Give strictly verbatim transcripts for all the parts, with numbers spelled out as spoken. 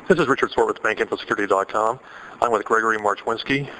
This is Richard Swart with bank info security dot com. I'm with Gregory Marchwinski,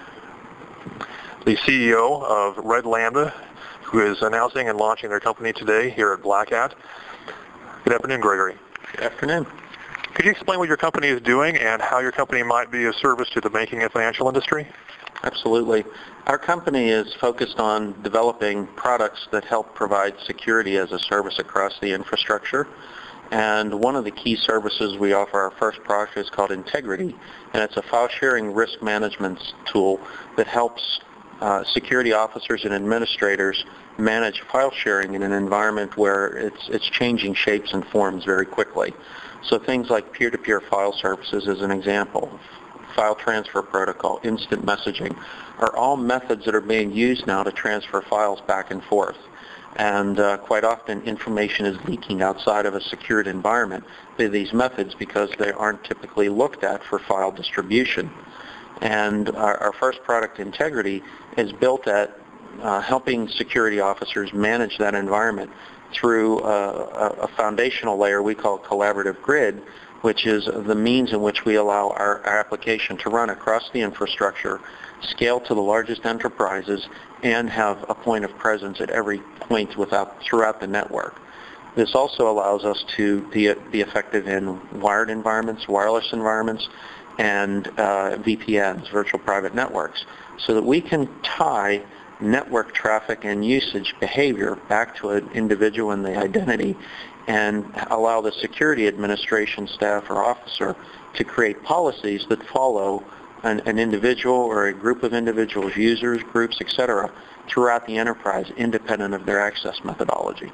the C E O of Red Lambda, who is announcing and launching their company today here at Black Hat. Good afternoon, Gregory. Good afternoon. Could you explain what your company is doing and how your company might be of service to the banking and financial industry? Absolutely. Our company is focused on developing products that help provide security as a service across the infrastructure. And one of the key services we offer, our first product, is called Integrity, and it's a file sharing risk management tool that helps uh, security officers and administrators manage file sharing in an environment where it's, it's changing shapes and forms very quickly. So things like peer-to-peer file services as an example, file transfer protocol, instant messaging, are all methods that are being used now to transfer files back and forth. And uh, quite often information is leaking outside of a secured environment by these methods because they aren't typically looked at for file distribution. And our, our first product, Integrity, is built at uh, helping security officers manage that environment through uh, a, a foundational layer we call Collaborative Grid, which is the means in which we allow our, our application to run across the infrastructure, scale to the largest enterprises, and have a point of presence at every point without, throughout the network. This also allows us to be, be effective in wired environments, wireless environments, and uh, V P Ns, virtual private networks, so that we can tie network traffic and usage behavior back to an individual and the identity, and allow the security administration staff or officer to create policies that follow an, an individual or a group of individuals, users, groups, et cetera, throughout the enterprise, independent of their access methodology.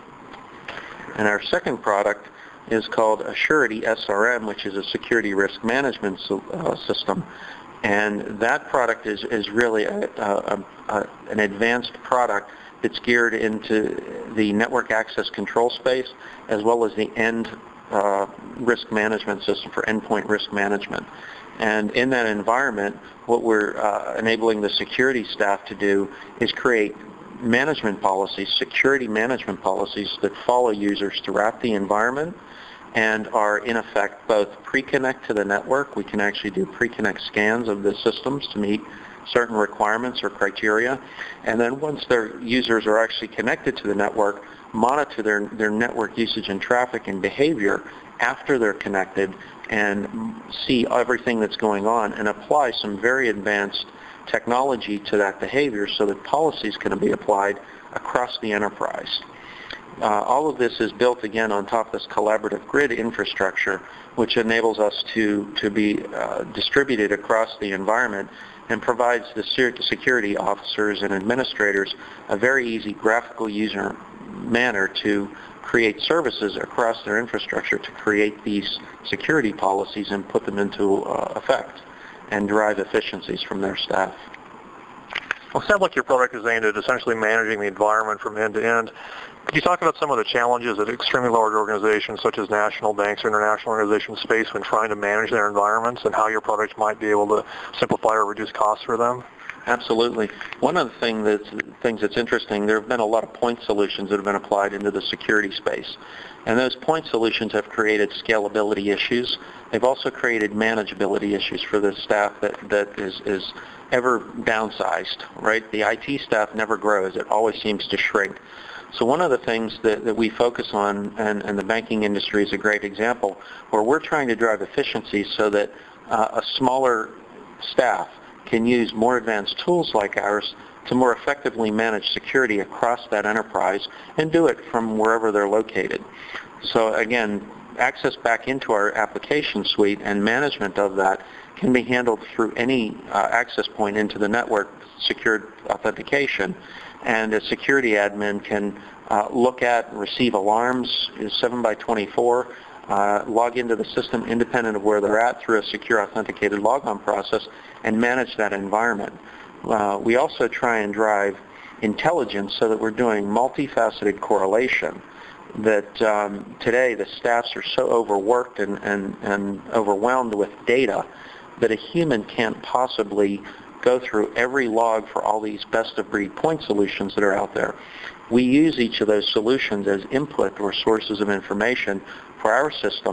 And our second product is called Assurity S R M, which is a security risk management uh, system. And that product is, is really a, a, a, an advanced product that's geared into the network access control space, as well as the end uh, risk management system for endpoint risk management. And in that environment, what we're uh, enabling the security staff to do is create management policies, security management policies that follow users throughout the environment and are in effect both pre-connect to the network. We can actually do pre-connect scans of the systems to meet certain requirements or criteria, and then once their users are actually connected to the network, monitor their, their network usage and traffic and behavior after they're connected and see everything that's going on and apply some very advanced technology to that behavior so that policies can be applied across the enterprise. Uh, all of this is built again on top of this collaborative grid infrastructure, which enables us to, to be uh, distributed across the environment and provides the security officers and administrators a very easy graphical user manner to create services across their infrastructure to create these security policies and put them into uh, effect and derive efficiencies from their staff. Well, it sounds like your product is aimed at essentially managing the environment from end to end. Could you talk about some of the challenges that extremely large organizations such as national banks or international organizations face when trying to manage their environments and how your products might be able to simplify or reduce costs for them? Absolutely. One of the thing that's, things that's interesting, there have been a lot of point solutions that have been applied into the security space. And those point solutions have created scalability issues. They've also created manageability issues for the staff that, that is, is ever downsized, right? The I T staff never grows. It always seems to shrink. So one of the things that, that we focus on, and, and the banking industry is a great example, where we're trying to drive efficiencies so that uh, a smaller staff can use more advanced tools like ours to more effectively manage security across that enterprise and do it from wherever they're located. So again, access back into our application suite and management of that can be handled through any uh, access point into the network, secured authentication, and a security admin can uh, look at and receive alarms, is seven by twenty-four, uh, log into the system independent of where they're at through a secure authenticated logon process, and manage that environment. Uh, we also try and drive intelligence so that we're doing multifaceted correlation. That um, today the staffs are so overworked and, and, and overwhelmed with data that a human can't possibly go through every log for all these best-of-breed point solutions that are out there. We use each of those solutions as input or sources of information for our system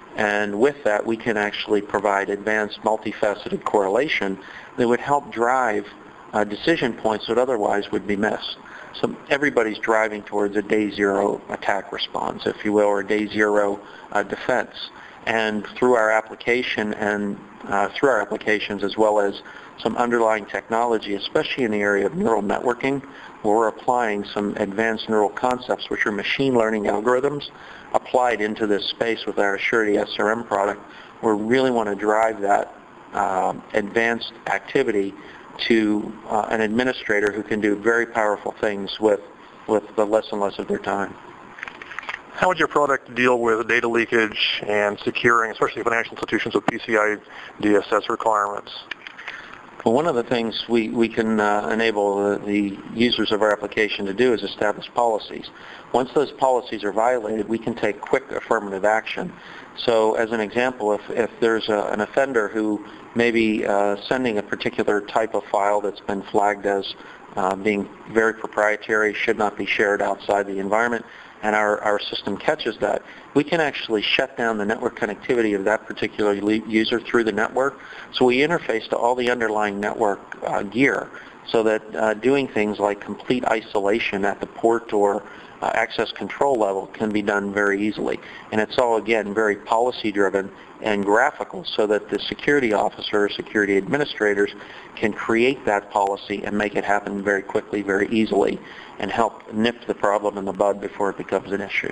And with that, we can actually provide advanced multifaceted correlation that would help drive uh, decision points that otherwise would be missed. So everybody's driving towards a day zero attack response, if you will, or day zero uh, defense. And through our application and uh, through our applications, as well as some underlying technology, especially in the area of neural networking, where we're applying some advanced neural concepts, which are machine learning algorithms, applied into this space with our Assurity S R M product. We really want to drive that uh, advanced activity to uh, an administrator who can do very powerful things with, with the less and less of their time. How would your product deal with data leakage and securing, especially financial institutions, with P C I D S S requirements? Well, one of the things we, we can uh, enable the, the users of our application to do is establish policies. Once those policies are violated, we can take quick affirmative action. So as an example, if, if there's a, an offender who may be uh, sending a particular type of file that's been flagged as uh, being very proprietary, should not be shared outside the environment, and our, our system catches that, we can actually shut down the network connectivity of that particular user through the network. So we interface to all the underlying network uh, gear so that uh, doing things like complete isolation at the port or uh, access control level can be done very easily. And it's all, again, very policy driven and graphical so that the security officer or security administrators can create that policy and make it happen very quickly, very easily, and help nip the problem in the bud before it becomes an issue.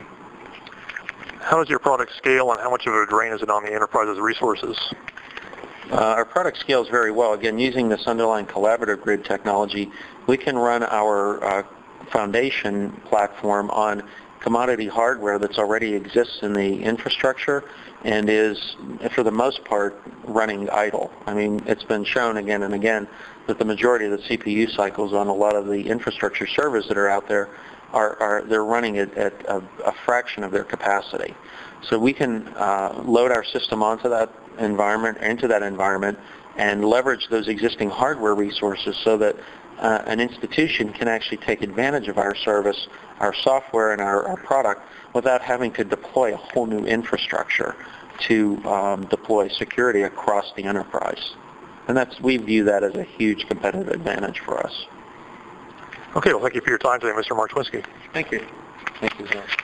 How does your product scale, and how much of a drain is it on the enterprise's resources? Uh, our product scales very well. Again, using this underlying collaborative grid technology, we can run our uh, foundation platform on commodity hardware that's already exists in the infrastructure and is, for the most part, running idle. I mean, it's been shown again and again that the majority of the C P U cycles on a lot of the infrastructure servers that are out there are, are they're running at, at a, a fraction of their capacity. So we can uh, load our system onto that environment, into that environment, and leverage those existing hardware resources so that uh, an institution can actually take advantage of our service, our software, and our, our product without having to deploy a whole new infrastructure to um, deploy security across the enterprise. And that's, we view that as a huge competitive advantage for us. Okay, well, thank you for your time today, Mister Marczewinski. Thank you. Thank you, Zach.